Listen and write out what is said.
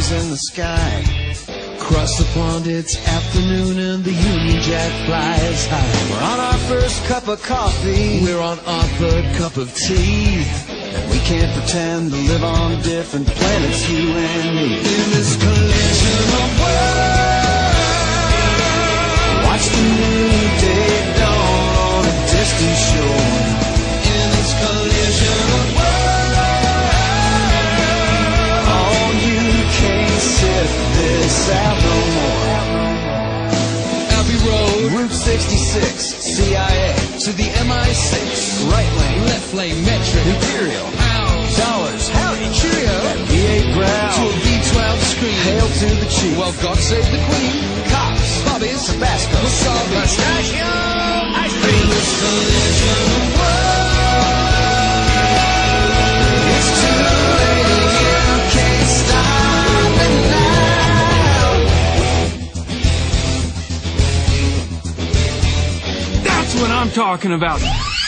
stars in the sky. Across the pond it's afternoon and the Union Jack flies high. We're on our first cup of coffee, we're on our third cup of tea, and we can't pretend to live on different planets, you and me. In this collision of worlds, watch the new day dawn on a distant shore. In this collision of worlds, oh, you can't sit this out no more. Abbey Road, Route 66, CIA, to the MI6, right lane, left lane, metric, Imperial, pounds, dollars, howdy, cheerio, and V8 ground, to a V12 screen, hail to the chief, well, God save the Queen, cops, bobbies, Tabasco, wasabi, pistachio, ice cream. In this collision of worlds, it's too late, you can't stop it now. That's what I'm talking about.